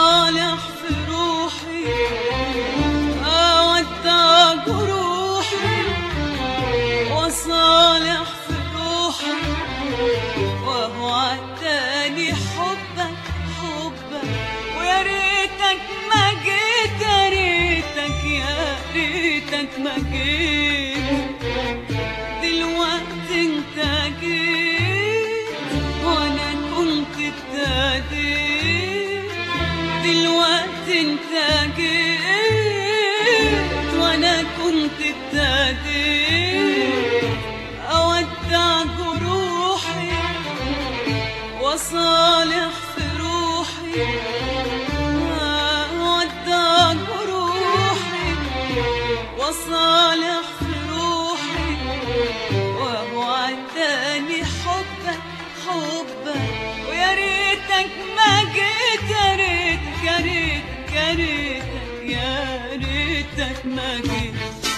وصالح في روحي أودع جروحي، وصالح في روحي وهو عداني حبك حبك. ويا ريتك ما جيت، يا ريتك يا ريتك ما جيت. دلوقتي انت جيت وانا كنت ابتديت، دلوقتي انت جيت وانا كنت ابتديت. اودع جروحي وصالح في روحي، اودع جروحي وصالح في روحي وهو عداني حبك حبك. ويا ريتك ما جيت، يا ريتك يا ريتك يا ريتك يا ريتك ما جيت.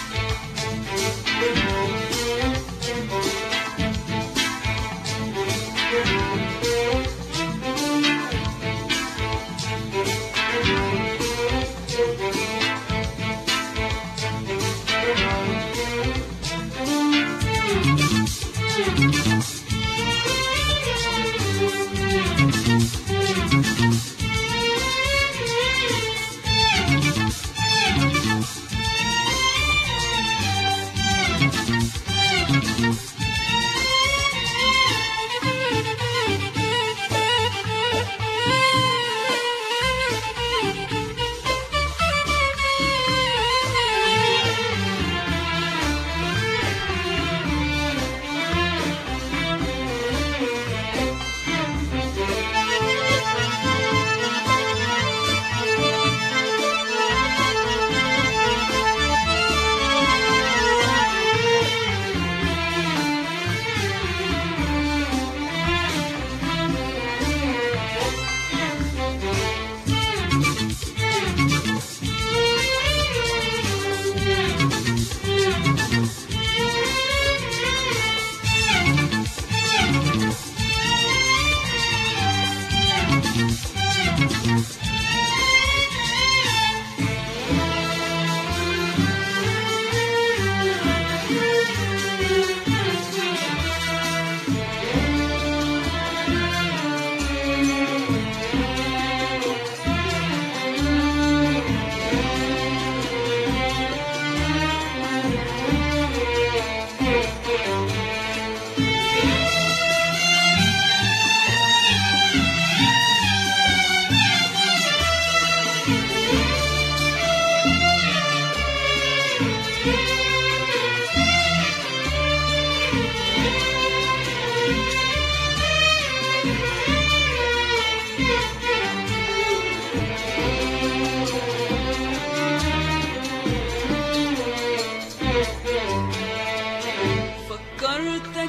فكرتك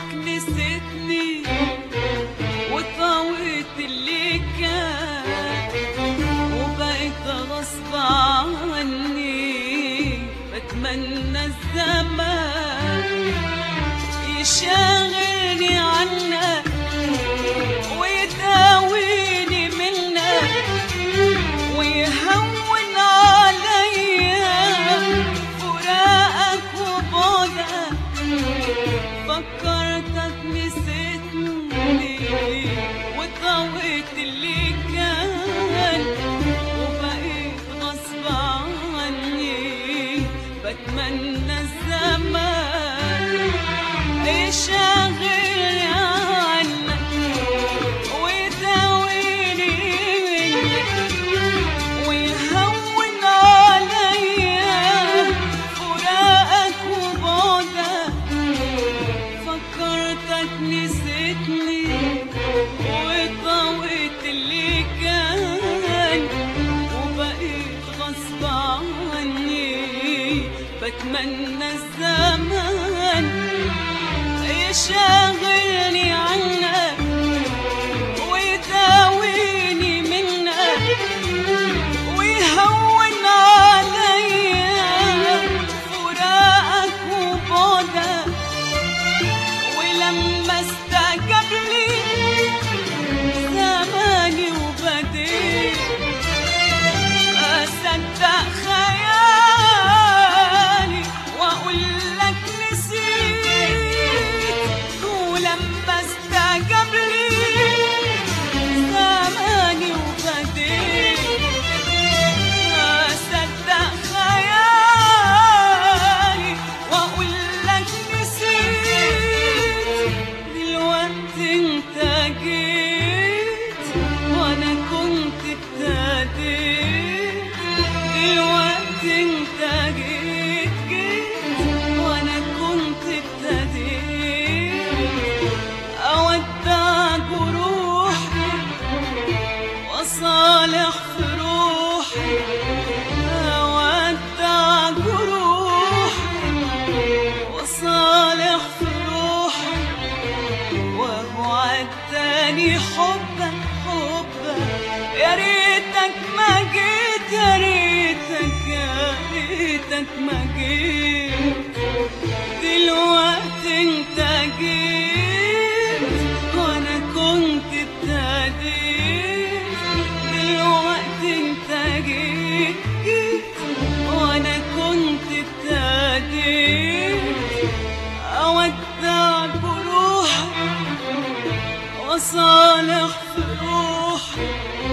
نسيتني وطويت اللي كان، وبقيت غصب عني بتمنى الزمان يشاغلني عنك ويداويني منك ويهون عليا فراقك وبعدك. فكرتك نسيتني وطويت اللي كان، وبقيت غصب عني بتمنى الزمان يشاغلني عنك ويداويني منك ويهون عليا فراقك وبعدك. فكرتك نسيتني وطويت اللي كان، وبقيت غصب عني بتمنى الزمان يشاغلني عنك ويداويني منك ويهون عليا فراقك وبعدك. ولما استجاب لي زماني وبديت يا ريتك يا ريتك ما جيت، دلوقتي انت جيت وانا كنت ابتديت، دلوقتي انت جيت وانا كنت ابتديت، اودع جروحي وصالح في روحي،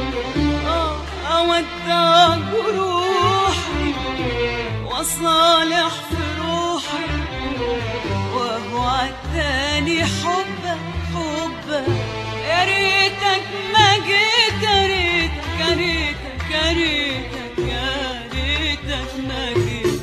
اودع جروحي وصالح في روحي، وهو عالتاني حبك حبك. يا ريتك ما جيت، يا ريتك يا ريتك يا ريتك يا ريتك ما جيت.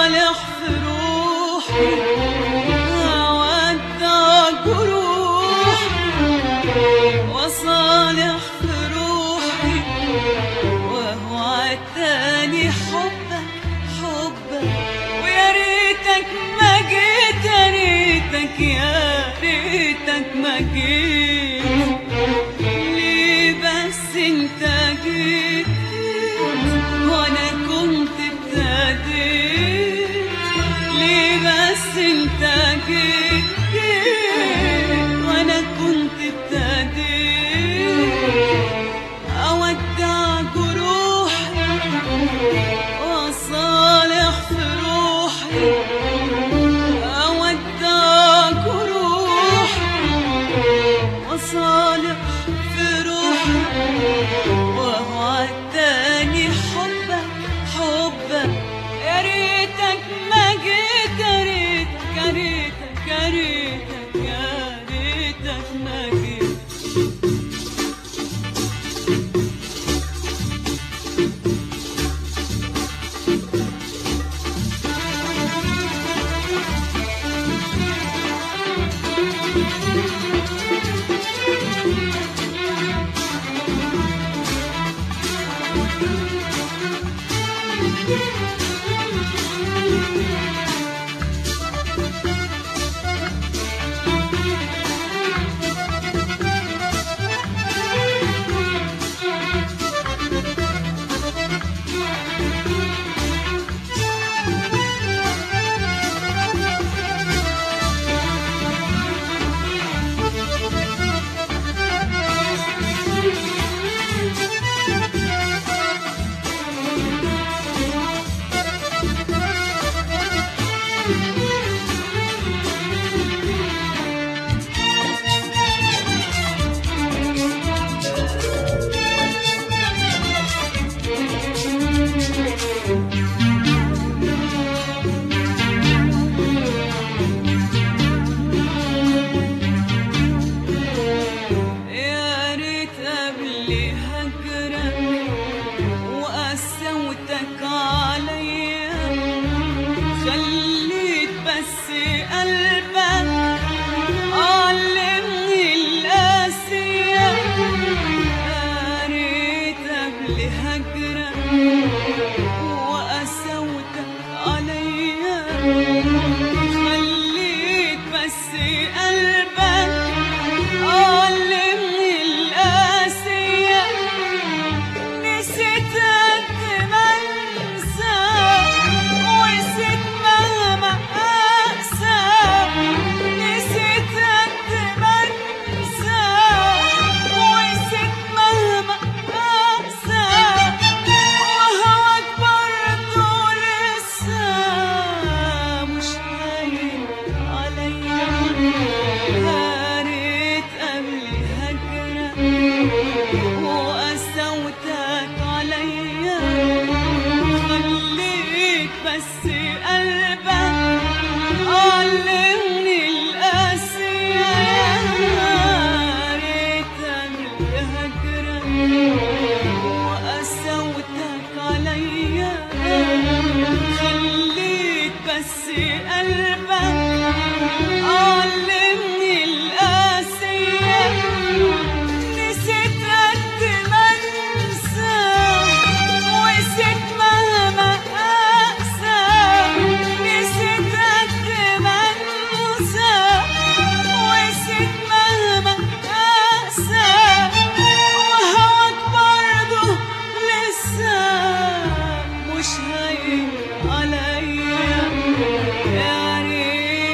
وصالح في روحي ودع جروحي وصالح في روحي وهو عالتاني حبك حبك ويا ريتك ما جيت يا ريتك يا ريتك ما جيت ليه بس انت جيت وانا كنت ابتديت ليه بس انت جيت وانا كنت ابتديت اودع جروحي وصالح في روحي اودع جروحي وصالح في روحي وهو عالتاني حبك حبك يا ريتك ما جيت يا ريتك يا ريتك يا ريتك يا ريتك ما جيت مش هين عليا يا ريت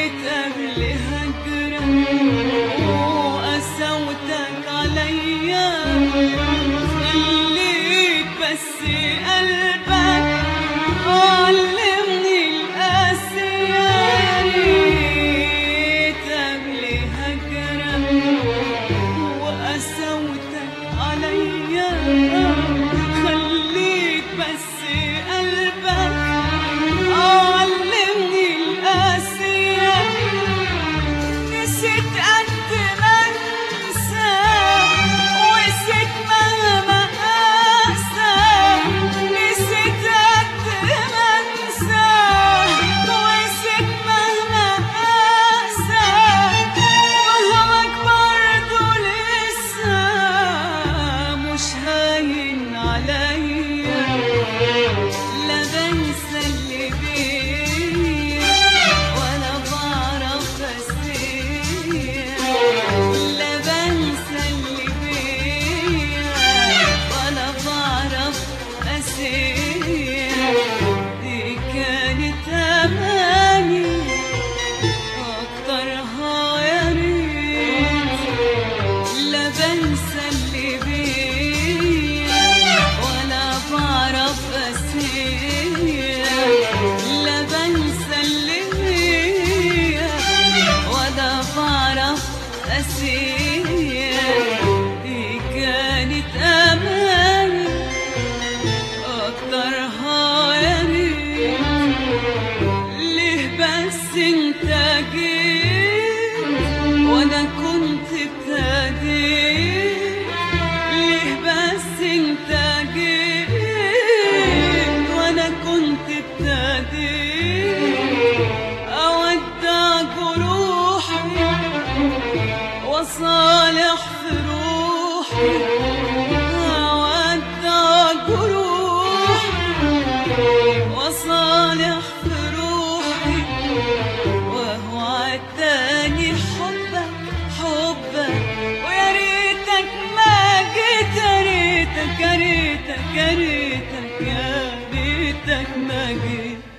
وصالح في روحي ودع جروحي، وصالح في روحي وهو عداني حبك حبك، ويا ريتك ما جيت، يا ريتك يا ريتك يا ريتك يا ريتك ما جيت.